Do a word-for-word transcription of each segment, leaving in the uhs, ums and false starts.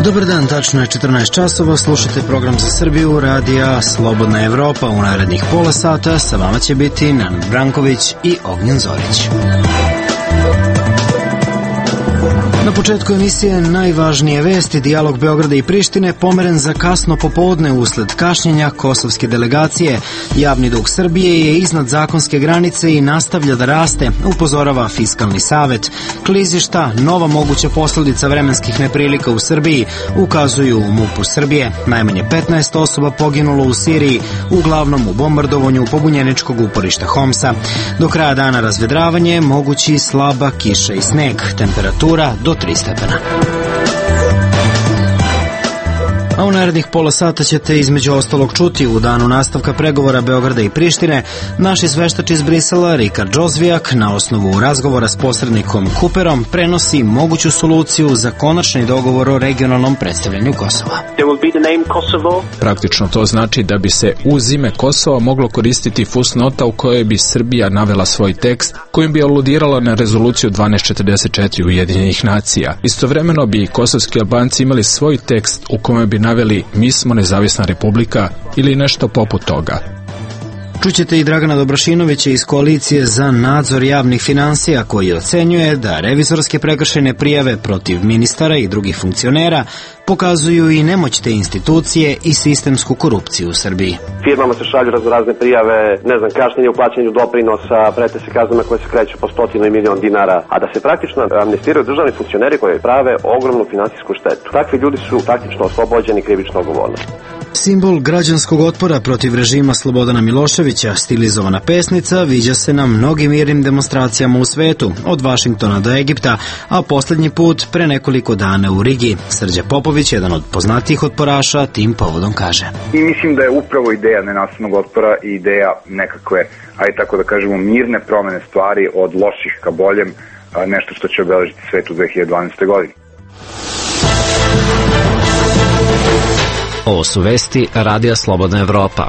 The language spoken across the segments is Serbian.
Dobar dan, tačno je četrnaest časova, slušate program za Srbiju, radija Slobodna Evropa. U narednih pola sata sa vama će biti Nenad Branković i Ognjen Zorić. Na početku emisije najvažnije vesti: dijalog Beograda i Prištine pomeren za kasno popodne usled kašnjenja kosovske delegacije. Javni dug Srbije je iznad zakonske granice i nastavlja da raste, upozorava Fiskalni savet. Klizišta, nova moguća posledica vremenskih neprilika u Srbiji, ukazuju u MUP-u Srbije. Najmanje petnaest osoba poginulo u Siriji, uglavnom u bombardovanju pobunjeničkog uporišta Homsa. Do kraja dana razvedravanje, mogući slaba kiša i sneg. Temperatura do tri stepena. A u narednih pola sata ćete između ostalog čuti: u danu nastavka pregovora Beograda i Prištine, naš izveštač iz Brisela, Rikard Džozvijak, na osnovu razgovora s posrednikom Kuperom, prenosi moguću soluciju za konačni dogovor o regionalnom predstavljanju Kosova. Praktično to znači da bi se uz ime Kosova moglo koristiti fusnota u kojoj bi Srbija navela svoj tekst, kojim bi aludirala na rezoluciju dvanaest četrdeset četiri Ujedinjenih nacija. Istovremeno bi kosovski Albanci imali svoj tekst u kome bi naveli "mi smo nezavisna republika" ili nešto poput toga. Čućete i Dragana Dobrašinovića iz Koalicije za nadzor javnih finansija, koji ocenjuje da revizorske prekršajne prijave protiv ministara i drugih funkcionera pokazuju i nemoć te institucije i sistemsku korupciju u Srbiji. Firmama se šalju razne prijave, ne znam, kašnjenje u plaćanju doprinosa, prete se kaznama koje se kreću po stotinu i milion dinara, a da se praktično amnestiraju državni funkcioneri koji prave ogromnu finansijsku štetu. Takvi ljudi su praktično oslobođeni krivično odgovornosti. Simbol građanskog otpora protiv režima Slobodana Miloševića, stilizovana pesnica, viđa se na mnogim mirnim demonstracijama u svetu, od Vašingtona do Egipta, a poslednji put pre nekoliko dana u Rigi. Srđa Popović, jedan od poznatijih otporaša, tim povodom kaže: I mislim da je upravo ideja nenasilnog otpora i ideja nekakve, ajde tako da kažemo, mirne promene stvari od loših ka boljem, nešto što će obeležiti svet u dve hiljade dvanaestoj. godini. Ovo su vesti Radija Slobodna Evropa.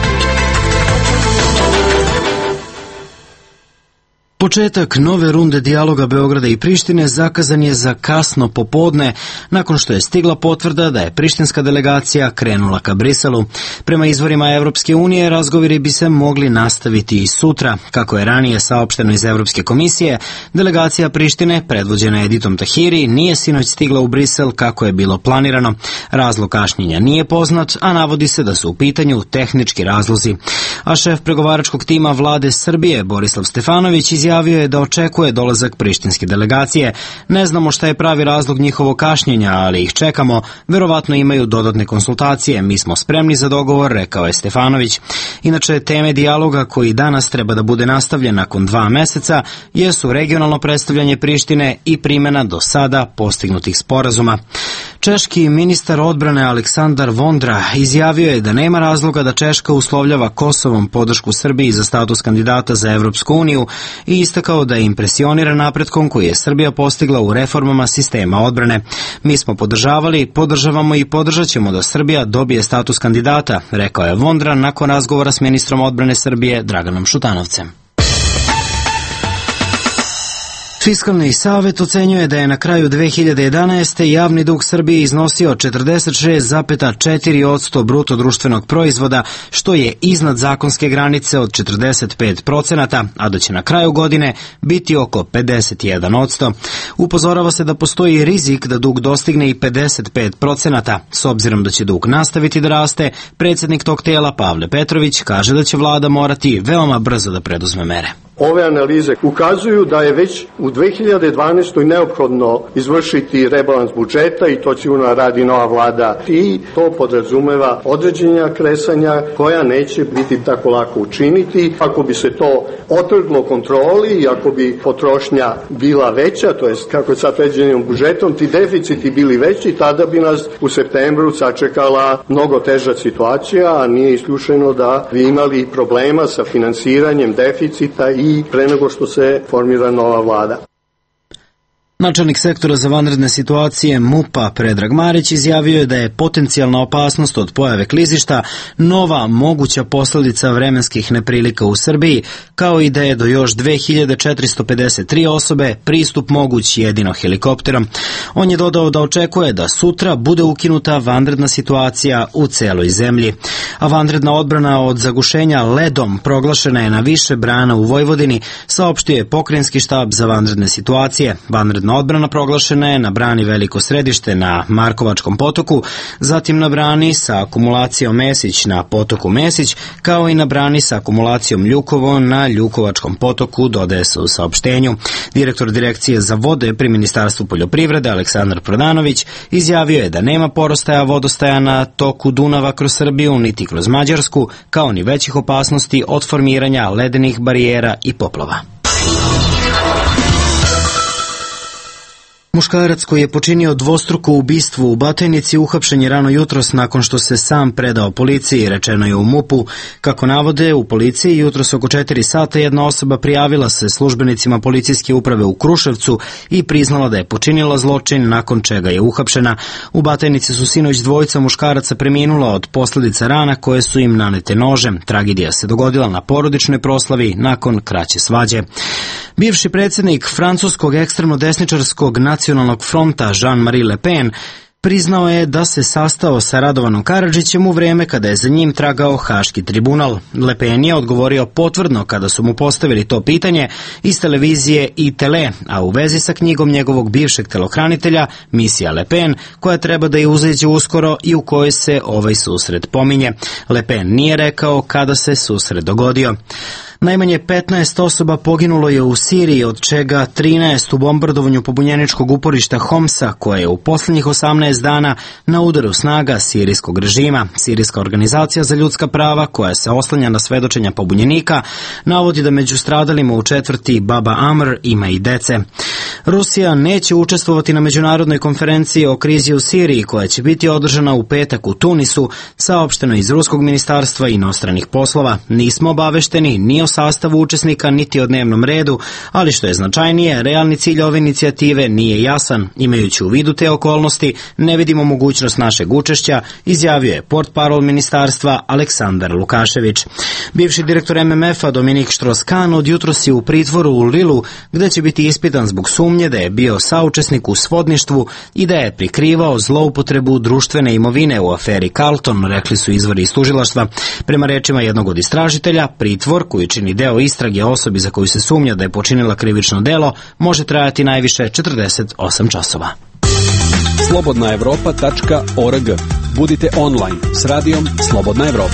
Početak nove runde dijaloga Beograda i Prištine zakazan je za kasno popodne, nakon što je stigla potvrda da je prištinska delegacija krenula ka Briselu. Prema izvorima Evropske unije, razgovori bi se mogli nastaviti i sutra. Kako je ranije saopšteno iz Evropske komisije, delegacija Prištine, predvođena Editom Tahiri, nije sinoć stigla u Brisel kako je bilo planirano. Razlog kašnjenja nije poznat, a navodi se da su u pitanju tehnički razlozi. A šef pregovaračkog tima vlade Srbije, Borislav Stefanović, izjavio Javio je da očekuje dolazak prištinske delegacije. Ne znamo šta je pravi razlog njihovog kašnjenja, ali ih čekamo. Verovatno imaju dodatne konsultacije. Mi smo spremni za dogovor, rekao je Stefanović. Inače, teme dijaloga koji danas treba da bude nastavljen nakon dva meseca jesu regionalno predstavljanje Prištine i primjena do sada postignutih sporazuma. Češki ministar odbrane Aleksandar Vondra izjavio je da nema razloga da Češka uslovljava Kosovom podršku Srbiji za status kandidata za Evropsku uniju i istakao da je impresioniran napretkom koji je Srbija postigla u reformama sistema odbrane. Mi smo podržavali, podržavamo i podržat ćemo da Srbija dobije status kandidata, rekao je Vondra nakon razgovora s ministrom odbrane Srbije Draganom Šutanovcem. Fiskalni savet ocenjuje da je na kraju dve hiljade jedanaeste. javni dug Srbije iznosio četrdeset šest zarez četiri posto bruto društvenog proizvoda, što je iznad zakonske granice od četrdeset pet procenata, a da će na kraju godine biti oko pedeset jedan posto. Upozorava se da postoji rizik da dug dostigne i pedeset pet procenata. S obzirom da će dug nastaviti da raste, predsjednik tog tela Pavle Petrović kaže da će vlada morati veoma brzo da preduzme mere. Ove analize ukazuju da je već u dve hiljade dvanaestoj. neophodno izvršiti rebalans budžeta i to će radi nova vlada i to podrazumeva određenja kresanja koja neće biti tako lako učiniti. Ako bi se to otrglo kontroli i ako bi potrošnja bila veća, to jest kako je sad predviđenim budžetom, ti deficiti bili veći, tada bi nas u septembru sačekala mnogo teža situacija, a nije isključeno da bi imali problema sa finansiranjem deficita i i pre nego što se formira nova vlada. Načelnik sektora za vanredne situacije M U P-a Predrag Marić izjavio je da je potencijalna opasnost od pojave klizišta nova moguća posljedica vremenskih neprilika u Srbiji, kao i da je do još dve hiljade četiristo pedeset tri osobe pristup moguć jedino helikopterom. On je dodao da očekuje da sutra bude ukinuta vanredna situacija u celoj zemlji. A vanredna odbrana od zagušenja ledom proglašena je na više brana u Vojvodini, saopštio je pokrajinski štab za vanredne situacije. Vanredna odbrana proglašena je na brani Veliko Središte na Markovačkom potoku, zatim na brani sa akumulacijom Mesić na potoku Mesić, kao i na brani sa akumulacijom Ljukovo na Ljukovačkom potoku, dodaje se u saopštenju. Direktor Direkcije za vode pri Ministarstvu poljoprivrede Aleksandar Prodanović izjavio je da nema porostaja vodostaja na toku Dunava kroz Srbiju niti kroz Mađarsku, kao ni većih opasnosti od formiranja ledenih barijera i poplava. Muškarac koji je počinio dvostruko ubistvo u Batajnici uhapšen je rano jutros nakon što se sam predao policiji, rečeno je u M U P-u. Kako navode u policiji, jutros oko četiri sata jedna osoba prijavila se službenicima policijske uprave u Kruševcu i priznala da je počinila zločin, nakon čega je uhapšena. U Batajnici su sinoć dvojica muškaraca preminula od posljedica rana koje su im nanete nožem. Tragedija se dogodila na porodičnoj proslavi nakon kraće svađe. Bivši predsjednik francuskog ekstremno-desničarskog nacionalnog fronta Jean-Marie Le Pen priznao je da se sastao sa Radovanom Karadžićem u vrijeme kada je za njim tragao Haški tribunal. Le Pen je odgovorio potvrdno kada su mu postavili to pitanje iz televizije i Tele, a u vezi sa knjigom njegovog bivšeg telohranitelja Misija Le Pen, koja treba da je uzeđe uskoro i u kojoj se ovaj susret pominje. Le Pen nije rekao kada se susret dogodio. Najmanje petnaest osoba poginulo je u Siriji, od čega trinaest u bombardovanju pobunjeničkog uporišta Homsa, koje je u posljednjih osamnaest dana na udaru snaga sirijskog režima. Sirijska organizacija za ljudska prava, koja se oslanja na svedočenja pobunjenika, navodi da među stradalima u četvrti Baba Amr ima i dece. Rusija neće učestvovati na međunarodnoj konferenciji o krizi u Siriji, koja će biti održana u petak u Tunisu, saopšteno iz Ruskog ministarstva inostranih poslova. Nismo obavešteni ni o sastavu učesnika niti o dnevnom redu, ali što je značajnije, realni cilj ove inicijative nije jasan. Imajući u vidu te okolnosti, ne vidimo mogućnost našeg učešća, izjavio je portparol ministarstva Aleksandar Lukašević. Bivši direktor M M F-a Dominik Štros-Kan od jutros je u pritvoru u Lilu, gde će biti ispitan zbog sumnje da je bio saučesnik u svodništvu i da je prikrivao zloupotrebu društvene imovine u aferi Carlton, rekli su izvori iz tužilaštva. Prema rečima jednog od istražitelja, pritvor koji čini deo istrage osobi za koju se sumnja da je počinila krivično delo može trajati najviše četrdeset osam časova. slobodna evropa tačka org. Budite online s radijom Slobodna Evropa.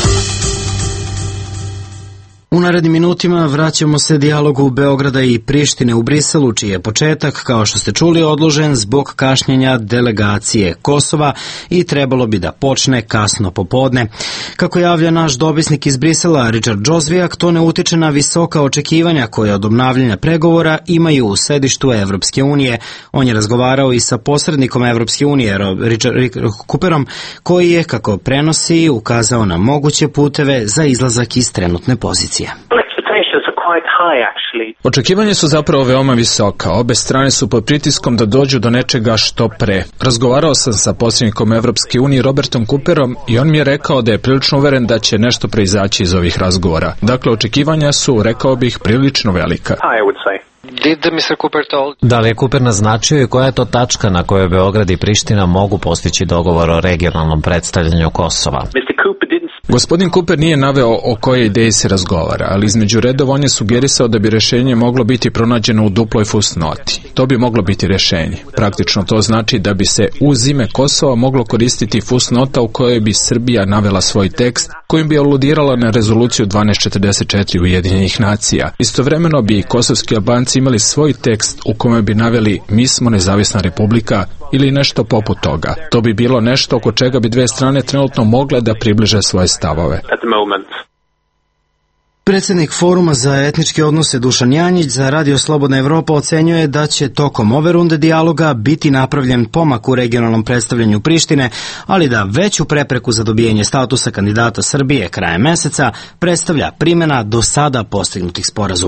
U narednim minutima vraćamo se dijalogu Beograda i Prištine u Briselu, čiji je početak, kao što ste čuli, odložen zbog kašnjenja delegacije Kosova i trebalo bi da počne kasno popodne. Kako javlja naš dopisnik iz Brisela, Richard Džozvijak, to ne utiče na visoka očekivanja koje od obnavljanja pregovora imaju u sedištu Evropske unije. On je razgovarao i sa posrednikom Evropske unije, Richard Cooperom, koji je, kako prenosi, ukazao na moguće puteve za izlazak iz trenutne pozicije. Očekivanja su zapravo veoma visoka. Obe strane su pod pritiskom da dođu do nečega što pre. Razgovarao sam sa posrednikom Evropske unije Robertom Cooperom i on mi je rekao da je prilično uveren da će nešto proizaći iz ovih razgovora. Dakle, očekivanja su, rekao bih, prilično velika. Da li je Cooper naznačio i koja je to tačka na kojoj Beograd i Priština mogu postići dogovor o regionalnom predstavljanju Kosova? Gospodin Cooper nije naveo o kojoj ideji se razgovara, ali između redova on je sugerisao da bi rešenje moglo biti pronađeno u duploj fusnoti. To bi moglo biti rešenje. Praktično to znači da bi se uz ime Kosova moglo koristiti fusnota u kojoj bi Srbija navela svoj tekst, kojim bi aludirala na rezoluciju dvanaest četrdeset četiri Ujedinjenih nacija. Istovremeno bi kosovski Albanci imali svoj tekst u kome bi naveli mi smo nezavisna republika ili nešto poput toga. To bi bilo nešto oko čega bi dve strane trenutno mogle da približe svoje stavove. Predsjednik Foruma za etničke odnose Dušan Janjić za Radio Slobodna Evropa ocenjuje da će tokom ove runde dijaloga biti napravljen pomak u regionalnom predstavljanju Prištine, ali da veću prepreku za dobijanje statusa kandidata Srbije krajem meseca predstavlja primjena do sada postignutih sporazuma.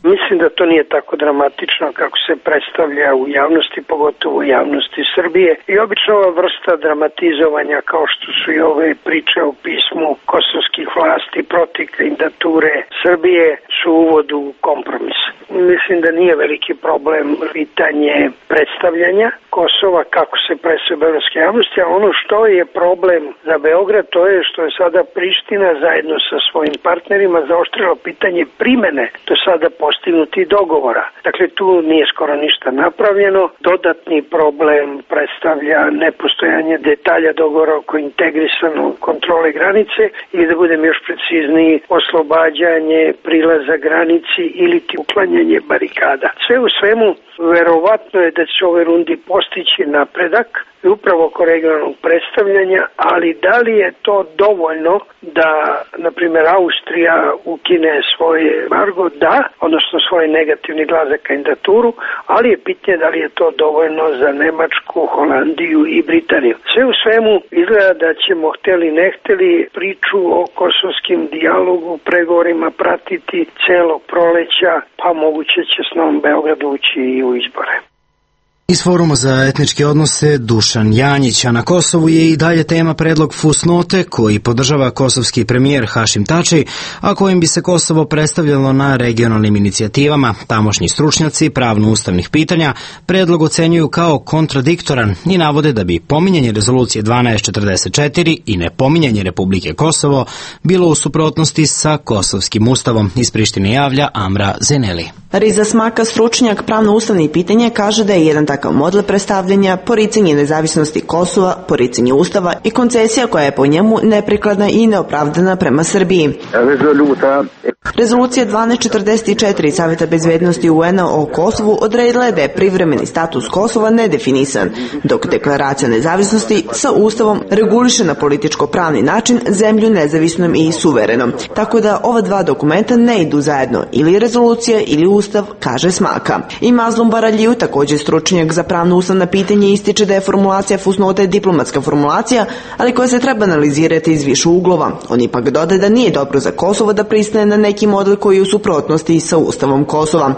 Mislim da to nije tako dramatično kako se predstavlja u javnosti, pogotovo u javnosti Srbije. I obično ova vrsta dramatizovanja, kao što su i ove priče o pismu kosovskih vlasti protiv kandidature Srbije, su uvod u kompromis. Mislim da nije veliki problem pitanje predstavljanja Kosova, kako se predstavlja beogradske javnosti, a ono što je problem za Beograd, to je što je sada Priština zajedno sa svojim partnerima zaoštrila pitanje primene do sada postignutih dogovora. Dakle, tu nije skoro ništa napravljeno. Dodatni problem predstavlja nepostojanje detalja dogovora oko integrisano kontrole granice i da budem još precizniji, oslobađanje prilaza granici ili ti uklanjanje barikada. Sve u svemu, verovatno je da će ove rundi postići napredak i upravo oko regionalnog predstavljanja, ali da li je to dovoljno da, na primjer, Austrija ukine svoje embargo? Da, odnosno svoj negativni glas za kandidaturu, ali je pitanje da li je to dovoljno za Nemačku, Holandiju i Britaniju. Sve u svemu izgleda da ćemo, hteli ne hteli, priču o kosovskim dijalogu, pregovorima pratiti celog proleća, pa moguće će s Novom Beogradu ući i u izbore. Iz Foruma za etničke odnose Dušan Janjić, a na Kosovu je i dalje tema predlog fusnote koji podržava kosovski premijer Hašim Tači, a kojim bi se Kosovo predstavljalo na regionalnim inicijativama. Tamošnji stručnjaci pravno-ustavnih pitanja predlog ocenjuju kao kontradiktoran i navode da bi pominjanje rezolucije dvanaest četrdeset četiri i nepominjanje Republike Kosovo bilo u suprotnosti sa kosovskim ustavom. Iz Prištine javlja Amra Zeneli. Riza Smaka, stručnjak pravno-ustavnih pitanja, kaže da je jedan takav model predstavljanja poricanje nezavisnosti Kosova, poricanje ustava i koncesija koja je po njemu neprikladna i neopravdana prema Srbiji. Rezolucija dvanaest četrdeset četiri Saveta bezbednosti U N-a o Kosovu odredila je da je privremeni status Kosova nedefinisan, dok deklaracija nezavisnosti sa ustavom reguliše na političko-pravni način zemlju nezavisnom i suverenom. Tako da ova dva dokumenta ne idu zajedno, ili rezolucija ili ustav, kaže Smaka. I Mazlum Baraljiju, također stručnjak za pravno-ustavna pitanja, ističe da je formulacija fusnote diplomatska formulacija, ali koja se treba analizirati iz više uglova. On ipak dodaje da nije dobro za Kosovo da pristane na neki model koji je u suprotnosti sa ustavom Kosova.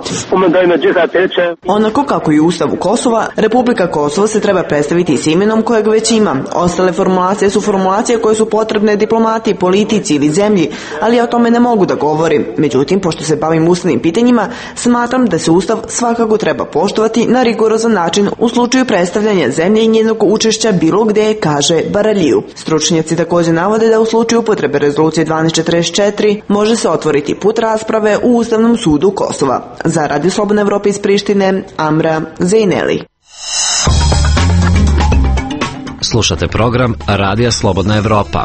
Onako kako i u ustavu Kosova, Republika Kosovo se treba predstaviti s imenom kojeg već ima. Ostale formulacije su formulacije koje su potrebne diplomati, politici ili zemlji, ali ja o tome ne mogu da govorim. Međutim, pošto se bavim ustavnim pitanjima, smatram da se ustav svakako treba poštovati na rigorozan način u slučaju predstavljanja zemlje i njenog učešća bilo gde, kaže Baraljiju. Stručnjaci također navode da u slučaju upotrebe rezolucije dvanaest četrdeset četiri može se otvoriti put rasprave u Ustavnom sudu Kosova. Za Radio Slobodna Evropa iz Prištine, Amra Zejneli. Slušate program Radija Slobodna Evropa.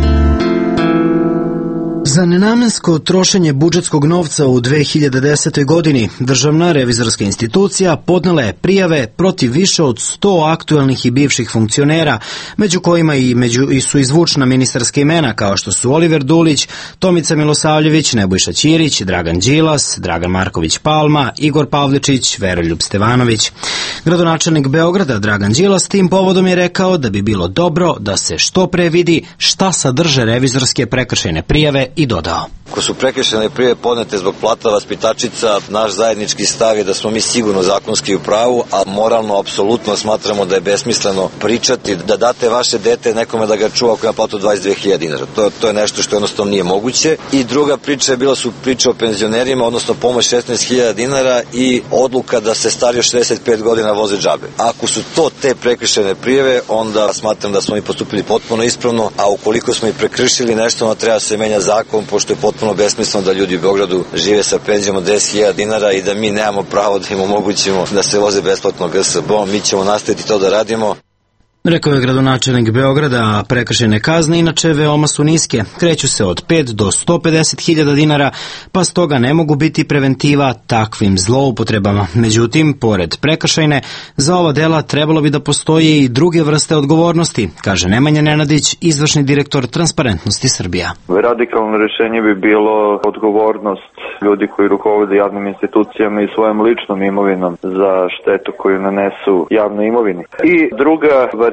Za nenamensko trošenje budžetskog novca u dve hiljade desetoj godini Državna revizorska institucija podnela je prijave protiv više od sto aktuelnih i bivših funkcionera, među kojima i, među, i su izvučna ministarska imena kao što su Oliver Dulić, Tomica Milosavljević, Nebojša Ćirić, Dragan Đilas, Dragan Marković Palma, Igor Pavličić, Veroljub Stevanović. Gradonačelnik Beograda Dragan Đilas tim povodom je rekao da bi bilo dobro da se što pre vidi šta sadrže revizorske prekršajne prijave i dodao. Ako su prekršajne prijave podnete zbog plata vaspitačica, naš zajednički stav je da smo mi sigurno zakonski u pravu, a moralno apsolutno smatramo da je besmisleno pričati da date vaše dete nekome da ga čuva ako ima platu dvadeset dve hiljade dinara. To, to je nešto što jednostavno nije moguće. I druga priča je bila su priča o penzionerima, odnosno pomoć šesnaest hiljada dinara i odluka da se stariji od šezdeset pet godina voze džabe. Ako su to te prekršajne prijave, onda smatram da smo mi postupili potpuno ispravno, a ukoliko smo i prekršili nešto, onda treba se menja zakon, pošto je potpuno besmisleno da ljudi u Beogradu žive sa penzijom od deset hiljada dinara i da mi nemamo pravo da im omogućimo da se voze besplatno G S B-om. Mi ćemo nastaviti to da radimo. Rekao je gradonačelnik Beograda, a prekršajne kazne inače veoma su niske. Kreću se od pet do sto pedeset hiljada dinara, pa stoga ne mogu biti preventiva takvim zloupotrebama. Međutim, pored prekršajne, za ova dela trebalo bi da postoje i druge vrste odgovornosti, kaže Nemanja Nenadić, izvršni direktor Transparentnosti Srbija. Radikalno rešenje bi bilo odgovornost ljudi koji rukovode javnim institucijama i svojom ličnom imovinom za štetu koju nanesu javnoj imovini. I druga varijanta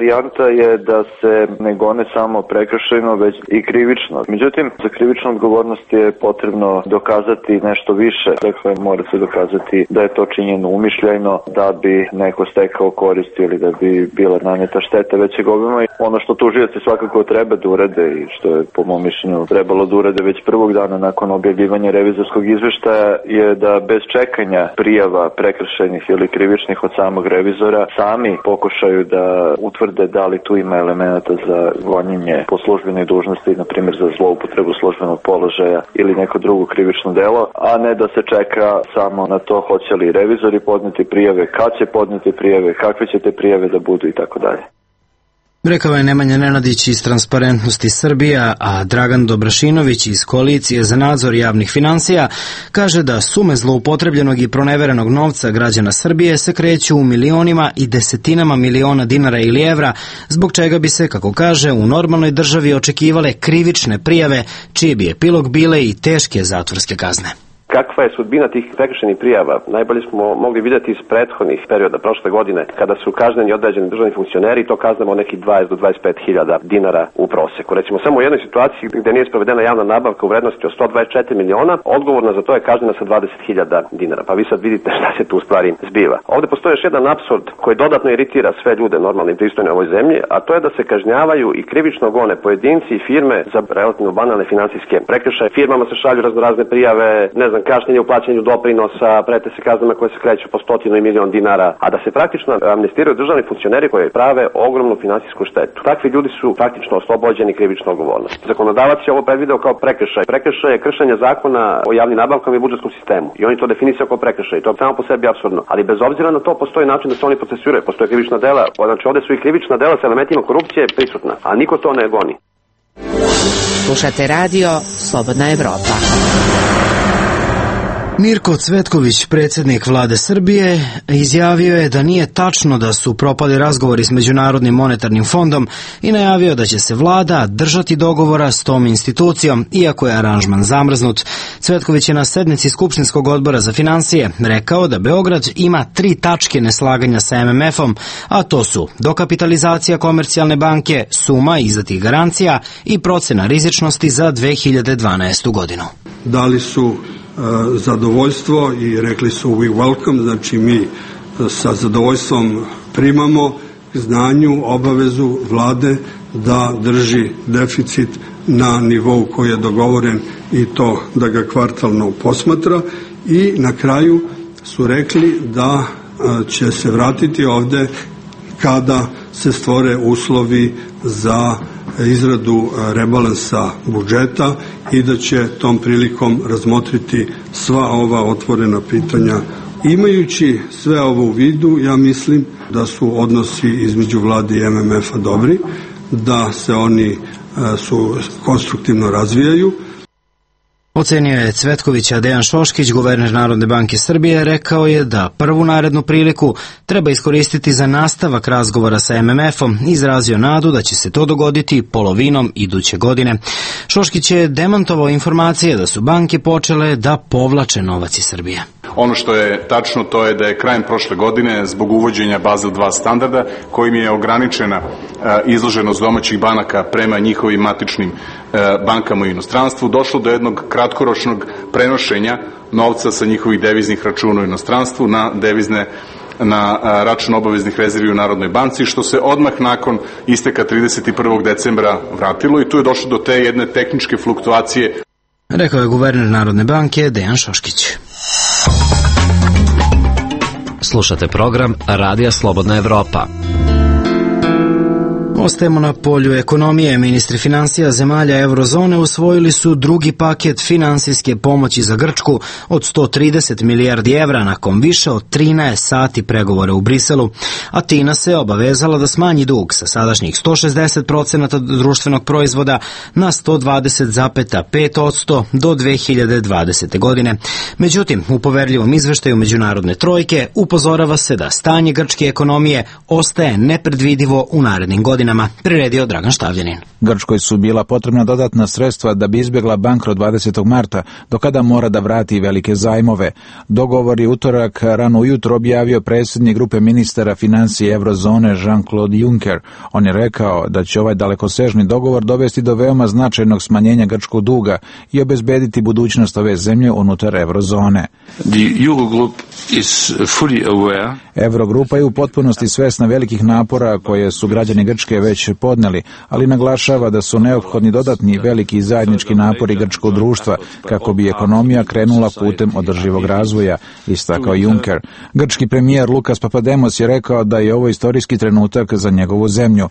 varijanta je da se ne gone samo prekršajno, već i krivično. Međutim, za krivičnu odgovornost je potrebno dokazati nešto više. Dakle, mora se dokazati da je to činjeno umišljajno, da bi neko stekao korist ili da bi bila naneta šteta većeg obima. Ono što tužioci svakako treba da urade i što je po mom mišljenju trebalo da urade već prvog dana nakon objavljivanja revizorskog izveštaja je da bez čekanja prijava prekršajnih ili krivičnih od samog revizora sami pokušaju da utvrde da li tu ima elemenata za gonjenje po službenoj dužnosti, na primjer za zloupotrebu službenog položaja ili neko drugo krivično delo, a ne da se čeka samo na to hoće li revizori podneti prijave, kad će podneti prijave, kakve će te prijave da budu i tako dalje. Rekao je Nemanja Nenadić iz Transparentnosti Srbija, a Dragan Dobrašinović iz Koalicije za nadzor javnih finansija kaže da sume zloupotrebljenog i proneverenog novca građana Srbije se kreću u milionima i desetinama miliona dinara ili evra, zbog čega bi se, kako kaže, u normalnoj državi očekivale krivične prijave, čiji bi epilog bile i teške zatvorske kazne. Kakva je sudbina tih prekršajnih prijava? Najbolje smo mogli vidjeti iz prethodnih perioda prošle godine, kada su kažnjeni određeni državni funkcioneri i to kaznamo nekih dvadeset do dvadeset pet hiljada dinara u proseku. Recimo, samo u jednoj situaciji gdje nije sprovedena javna nabavka u vrednosti od sto dvadeset četiri miliona, odgovorna za to je kažnjena sa dvadeset hiljada dinara. Pa vi sad vidite šta se tu u stvari zbiva. Ovdje postoji još jedan apsurd koji dodatno iritira sve ljude normalne i pristojne u ovoj zemlji, a to je da se kažnjavaju i krivično gone pojedinci i firme za relativno banalne finansijske prekršaje. Firmama se šalju raznorazne prijave, ne znam, kašnjenje u plaćanju doprinosa, prete se kaznama koje se kreću po stotinu i milion dinara, a da se praktično amnestiraju državni funkcioneri koji prave ogromnu finansijsku štetu. Takvi ljudi su praktično oslobođeni krivične odgovornosti. Zakonodavac je ovo predvideo kao prekršaj. Prekršaj je kršenje zakona o javnim nabavkama i budžetskom sistemu. I oni to definisaju kao prekršaj. To je samo po sebi apsurdno. Ali bez obzira na to postoji način da se oni procesuiraju. Postoje krivična dela. Znači ovdje su i krivična dela sa elementima korupcije prisutna, a niko to ne goni. Slušate radio Slobodna Evropa. Mirko Cvetković, predsjednik vlade Srbije, izjavio je da nije tačno da su propali razgovori s Međunarodnim monetarnim fondom i najavio da će se vlada držati dogovora s tom institucijom, iako je aranžman zamrznut. Cvetković je na sednici Skupštinskog odbora za financije rekao da Beograd ima tri tačke neslaganja sa em em efom, a to su dokapitalizacija Komercijalne banke, suma izdatih garancija i procena rizičnosti za dve hiljade dvanaestu godinu. Dali su zadovoljstvo i rekli su we welcome, znači mi sa zadovoljstvom primamo znanju obavezu vlade da drži deficit na nivou koji je dogovoren i to da ga kvartalno posmatra, i na kraju su rekli da će se vratiti ovde kada se stvore uslovi za izradu rebalansa budžeta i da će tom prilikom razmotriti sva ova otvorena pitanja. Imajući sve ovo u vidu, ja mislim da su odnosi između vlade i em em efa dobri, da se oni su konstruktivno razvijaju. Ocenio je Cvetkovića Dejan Šoškić, guverner Narodne banke Srbije, rekao je da prvu narednu priliku treba iskoristiti za nastavak razgovora sa em em efom i izrazio nadu da će se to dogoditi polovinom iduće godine. Šoškić je demantovao informacije da su banke počele da povlače novac iz Srbije. Ono što je tačno, to je da je krajem prošle godine zbog uvođenja Basel dva standarda, kojim je ograničena izloženost domaćih banaka prema njihovim matičnim bankama u inostranstvu, došlo do jednog kratkoročnog prenošenja novca sa njihovih deviznih računa u inostranstvu na devizne na račun obaveznih rezervi u Narodnoj banci, što se odmah nakon isteka trideset prvog decembra vratilo, i tu je došlo do te jedne tehničke fluktuacije. Rekao je guverner Narodne banke Dejan Šoškić. Slušate program Radija Slobodna Evropa. Ostajemo na polju ekonomije. Ministri finansija zemalja eurozone usvojili su drugi paket finansijske pomoći za Grčku od sto trideset milijardi evra nakon više od trinaest sati pregovora u Briselu. Atina se obavezala da smanji dug sa sadašnjih sto šezdeset procenata društvenog proizvoda na sto dvadeset zarez pet posto do dve hiljade dvadesete. godine. Međutim, u poverljivom izveštaju Međunarodne trojke upozorava se da stanje grčke ekonomije ostaje nepredvidivo u narednim godinama. novinama, priredio Dragan Štavljanin. Grčkoj su bila potrebna dodatna sredstva da bi izbjegla bankrot dvadesetog marta, do kada mora da vrati velike zajmove. Dogovor je utorak rano ujutro objavio predsjednik grupe ministara financije Eurozone Jean-Claude Juncker. On je rekao da će ovaj dalekosežni dogovor dovesti do veoma značajnog smanjenja grčkog duga i obezbediti budućnost ove zemlje unutar Eurozone. Eurogrupa je u potpunosti svesna velikih napora koje su građani Grčke već podneli, ali naglašava da su neophodni dodatni veliki zajednički napori grčkog društva kako bi ekonomija krenula putem održivog razvoja, istakao Juncker. Grčki premijer Lukas Papademos je rekao da je ovo istorijski trenutak za njegovu zemlju.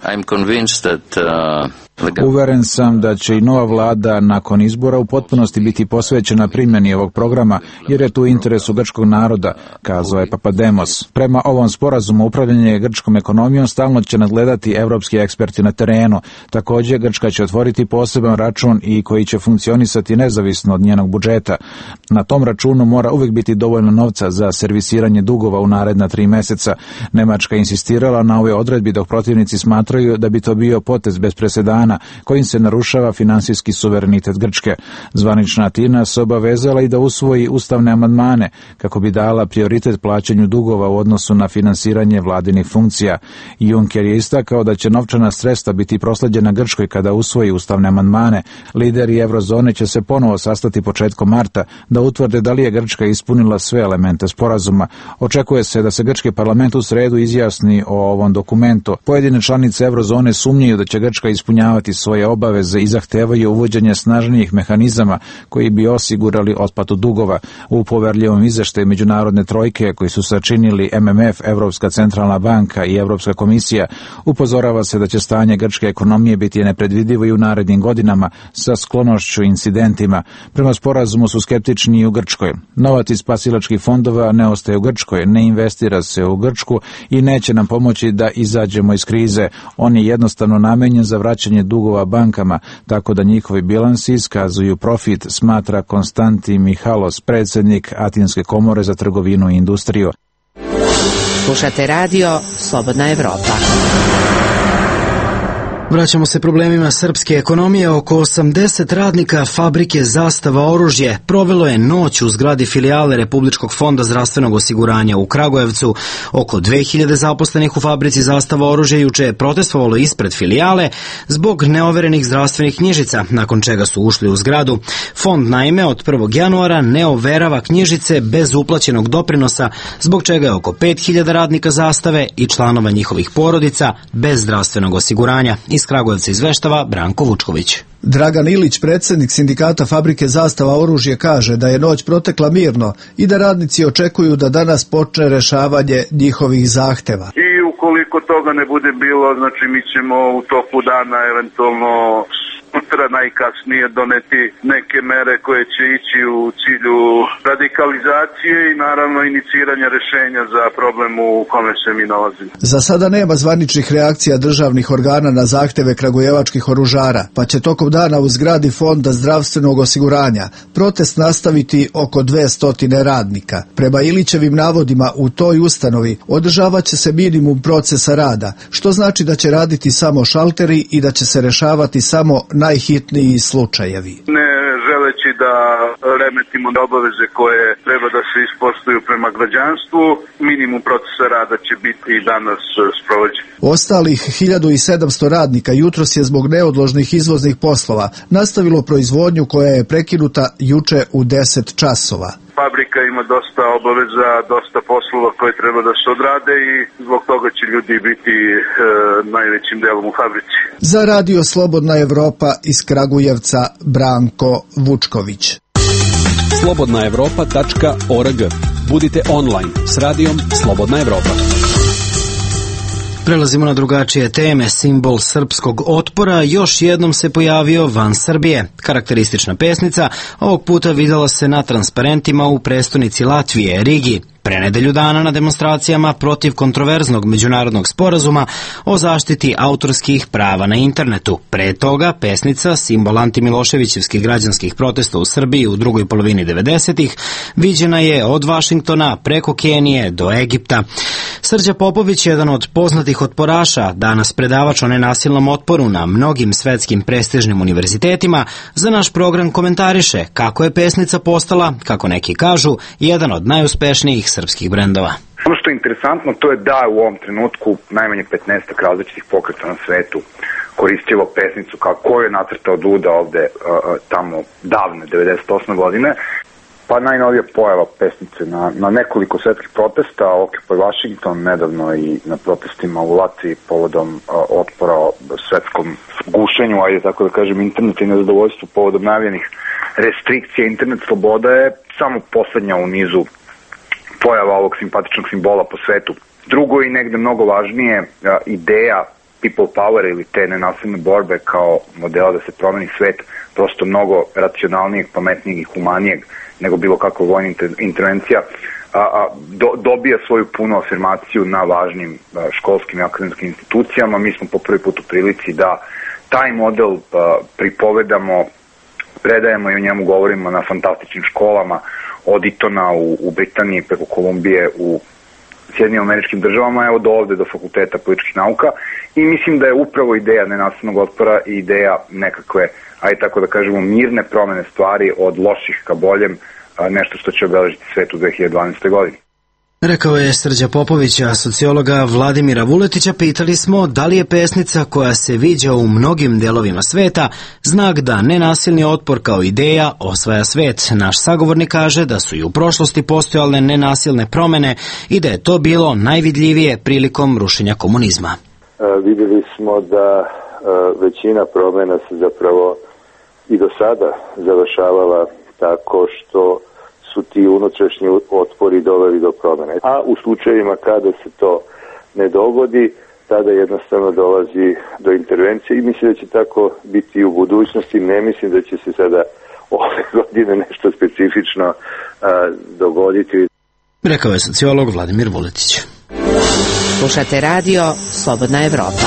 Uveren sam da će i nova vlada nakon izbora u potpunosti biti posvećena primjeni ovog programa, jer je tu interesu grčkog naroda, kazao je Papademos. Prema ovom sporazumu upravljanje grčkom ekonomijom stalno će nadgledati evropski eksperti na terenu. Također, Grčka će otvoriti poseban račun i koji će funkcionisati nezavisno od njenog budžeta. Na tom računu mora uvijek biti dovoljno novca za servisiranje dugova u naredna tri mjeseca. Nemačka insistirala na ove odredbi, dok protivnici smatraju da bi to bio potez bez presedana kojim se narušava finansijski suverenitet Grčke. Zvanična Atina se obavezala i da usvoji ustavne amandmane kako bi dala prioritet plaćanju dugova u odnosu na finansiranje vladinih funkcija. Juncker je istakao da će novčana sredstva biti prosleđena Grčkoj kada usvoji ustavne amandmane. Lideri Eurozone će se ponovo sastati početkom marta da utvrde da li je Grčka ispunila sve elemente sporazuma. Očekuje se da se grčki parlament u sredu izjasni o ovom dokumentu. Pojedine članice Eurozone sumnjaju da će Grčka ispunjavati svoje obaveze i zahtevaju uvođenje snažnijih mehanizama koji bi osigurali otplatu dugova. U poverljivom izveštaju međunarodne trojke koji su sačinili M M F, Evropska centralna banka i Evropska komisija, upozorava se da će stanje grčke ekonomije biti nepredvidivo i u narednim godinama sa sklonošću incidentima. Prema sporazumu su skeptični i u Grčkoj. Novac iz spasilačkih fondova ne ostaje u Grčkoj, ne investira se u Grčku i neće nam pomoći da izađemo iz krize. On je jednostavno namenjen za vraćanje dugova bankama, tako da njihovi bilansi iskazuju profit, smatra Konstantin Mihalos, predsjednik Atinske komore za trgovinu i industriju. Slušate radio Slobodna Evropa. Vraćamo se problemima srpske ekonomije. Oko osamdeset radnika fabrike Zastava oružje provelo je noć u zgradi filijale Republičkog fonda zdravstvenog osiguranja u Kragujevcu. Oko dve hiljade zaposlenih u fabrici Zastava oružje juče je protestovalo ispred filijale zbog neoverenih zdravstvenih knjižica, nakon čega su ušli u zgradu. Fond naime od prvog januara ne overava knjižice bez uplaćenog doprinosa, zbog čega je oko pet hiljada radnika Zastave i članova njihovih porodica bez zdravstvenog osiguranja. Iz Kragujevca izveštava Branko Vučković. Dragan Ilić, predsjednik sindikata fabrike Zastava oružje, kaže da je noć protekla mirno i da radnici očekuju da danas počne rešavanje njihovih zahteva. I ukoliko toga ne bude bilo, znači mi ćemo u toku dana eventualno sutra najkasnije doneti neke mere koje će ići u cilju radikalizacije i naravno iniciranja rešenja za problem u kome se mi nalazimo. Za sada nema zvaničnih reakcija državnih organa na zahteve kragujevačkih oružara, pa će tokom dana u zgradi Fonda zdravstvenog osiguranja protest nastaviti oko dvesta radnika. Prema Ilićevim navodima, u toj ustanovi održavat će se minimum procesa rada, što znači da će raditi samo šalteri i da će se rešavati samo najhitniji slučajevi. Ne želeći da remetimo obaveze koje treba da se ispoštuju prema građanstvu, minimum procesa rada će biti i danas sprovođen. Ostalih hiljadu sedamsto radnika jutros je zbog neodložnih izvoznih poslova nastavilo proizvodnju koja je prekinuta juče u deset časova. Fabrika ima dosta obaveza, dosta poslova koje treba da se odrade i zbog toga će ljudi biti e, najvećim delom u fabrici. Za radio Slobodna Evropa iz Kragujevca, Branko Vučković. slobodna evropa tačka org. Budite online s radijom Slobodna Evropa. Prelazimo na drugačije teme. Simbol srpskog otpora još jednom se pojavio van Srbije. Karakteristična pesnica ovog puta videla se na transparentima u prestonici Latvije, Rigi. Pre nedelju dana na demonstracijama protiv kontroverznog međunarodnog sporazuma o zaštiti autorskih prava na internetu. Pre toga, pesnica, simbol antimiloševićevskih građanskih protesta u Srbiji u drugoj polovini devedesetih, viđena je od Vašingtona preko Kenije do Egipta. Srđa Popović, jedan od poznatih otporaša, danas predavač o nenasilnom otporu na mnogim svetskim prestižnim univerzitetima, za naš program komentariše kako je pesnica postala, kako neki kažu, jedan od najuspešnijih srpskih brendova. Ono što je interesantno, to je da u ovom trenutku najmanje petnaest različitih pokreta na svetu koristilo pesnicu kao koju je nacrtao Duda ovde tamo davne devedeset osme godine. Pa najnovija pojava pesnice na, na nekoliko svetskih protesta, Occupy Washington, nedavno i na protestima u Latviji povodom a, otpora svetskom gušenju, ajde tako da kažem, interneta i nezadovoljstvu povodom najavljenih restrikcija. Internet sloboda je samo poslednja u nizu pojava ovog simpatičnog simbola po svetu. Drugo i negde mnogo važnije, a, ideja people power ili te nenasilne borbe kao modela da se promeni svet, prosto mnogo racionalnijeg, pametnijeg i humanijeg nego bilo kakva vojna intervencija, a, a, do, dobija svoju punu afirmaciju na važnim a, školskim i akademskim institucijama. Mi smo po prvi put u prilici da taj model a, pripovedamo, predajemo i o njemu govorimo na fantastičnim školama, od Itona u, u Britaniji preko Kolumbije u Sjedinjenim Američkim Državama, evo do ovde, do Fakulteta političkih nauka, i mislim da je upravo ideja nenasilnog otpora i ideja nekakve, ajde tako da kažemo, mirne promene stvari od loših ka boljem, nešto što će obeležiti svet u dve hiljade dvanaeste. godini. Rekao je Srđa Popović, a sociologa Vladimira Vuletića pitali smo da li je pesnica koja se viđa u mnogim delovima sveta znak da nenasilni otpor kao ideja osvaja svet. Naš sagovornik kaže da su i u prošlosti postojale nenasilne promene i da je to bilo najvidljivije prilikom rušenja komunizma. E, vidjeli smo da e, većina promena se zapravo i do sada završavala tako što su ti unutrašnji otpori doveli do promene. A u slučajevima kada se to ne dogodi, tada jednostavno dolazi do intervencije i mislim da će tako biti i u budućnosti. Ne mislim da će se sada ove godine nešto specifično a, dogoditi. Rekao je sociolog Vladimir Vuletić. Slušate radio Slobodna Evropa.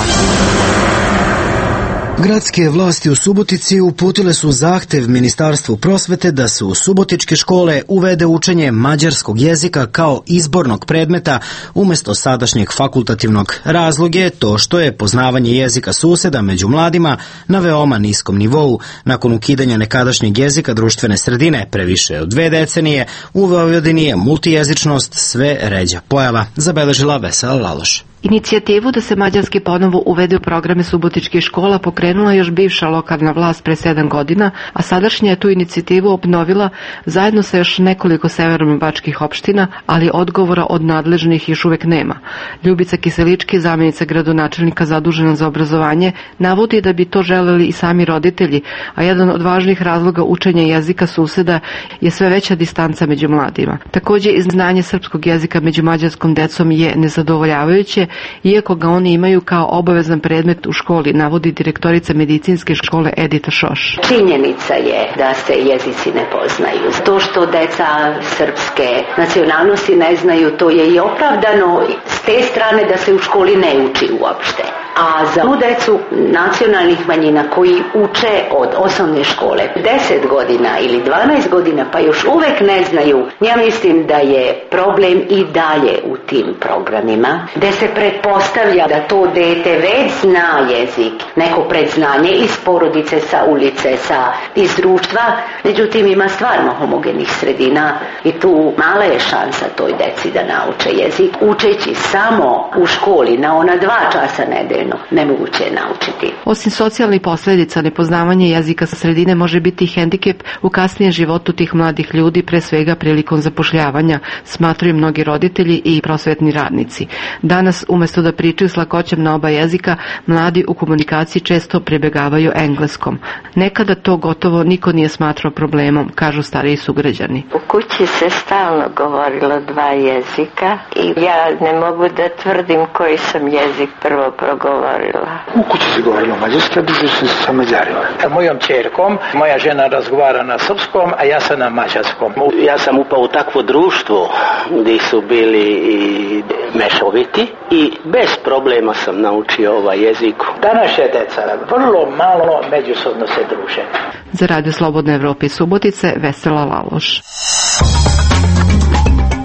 Gradske vlasti u Subotici uputile su zahtev Ministarstvu prosvete da se u subotičke škole uvede učenje mađarskog jezika kao izbornog predmeta umjesto sadašnjeg fakultativnog. Razlog je to što je poznavanje jezika suseda među mladima na veoma niskom nivou. Nakon ukidanja nekadašnjeg jezika društvene sredine previše od dve decenije, u Vojvodini je multijezičnost sve ređa pojava, zabeležila Vesela Laloš. Inicijativu da se mađarski ponovo uvede u programe subotičkih škola pokrenula još bivša lokalna vlast pre sedam godina, a sadašnja je tu inicijativu obnovila zajedno sa još nekoliko severno-bačkih opština, ali odgovora od nadležnih još uvek nema. Ljubica Kiselički, zamjenica gradonačelnika zadužena za obrazovanje, navodi da bi to želeli i sami roditelji, a jedan od važnih razloga učenja jezika suseda je sve veća distanca među mladima. Takođe, i znanje srpskog jezika među mađarskom decom je nezadovoljavajuće, iako ga oni imaju kao obavezan predmet u školi, navodi direktorica medicinske škole Edita Šoš. Činjenica je da se jezici ne poznaju. To što deca srpske nacionalnosti ne znaju, to je i opravdano s te strane da se u školi ne uči uopšte. A za tu decu nacionalnih manjina koji uče od osnovne škole deset godina ili dvanaest godina pa još uvek ne znaju, ja mislim da je problem i dalje u tim programima, gde se pretpostavlja da to dete već zna jezik, neko predznanje iz porodice, sa ulice, sa, iz društva, međutim ima stvarno homogenih sredina i tu mala je šansa toj deci da nauče jezik. Učeći samo u školi na ona dva časa nedeljno, nemoguće je naučiti. Osim socijalnih posledica, nepoznavanje jezika sa sredine može biti hendikep u kasnijem životu tih mladih ljudi, pre svega prilikom zapošljavanja, smatraju mnogi roditelji i prosvetni radnici. Danas, umesto da pričaju s lakoćem na oba jezika, mladi u komunikaciji često pribegavaju engleskom. Nekada to gotovo niko nije smatrao problemom, kažu stariji sugrađani. U kući se stalno govorilo dva jezika i ja ne mogu da tvrdim koji sam jezik prvo progovorila. U kući se govorilo mađarski, a družio se sa Mađarima. Sa mojom čerkom, moja žena razgovara na srpskom, a ja sam na mađarskom. Ja sam upao u takvo društvo gdje su bili i mešoviti i bez problema sam naučio ovaj jezik. Današnja deca vrlo malo međusobno se druže. Za Radio Slobodne Evrope i Subotice, Vesela Laloš.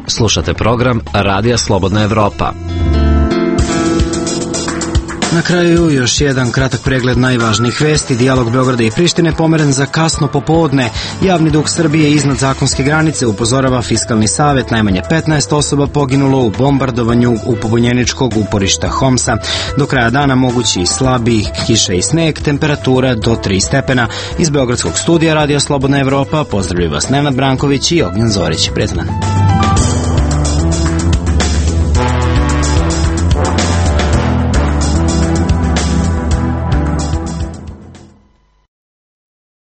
Slušate program Radija Slobodna Evropa. Na kraju još jedan kratak pregled najvažnijih vesti. Dijalog Beograda i Prištine pomeren za kasno popodne. Javni dug Srbije iznad zakonske granice, upozorava Fiskalni savet. Najmanje petnaest osoba poginulo u bombardovanju u pobunjeničkog uporišta Homsa. Do kraja dana mogući slabi kiša i sneg, temperatura do tri stepena. Iz Beogradskog studija Radija Slobodna Evropa pozdravljaju vas Nenad Branković i Ognjen Zorić. Prijatno.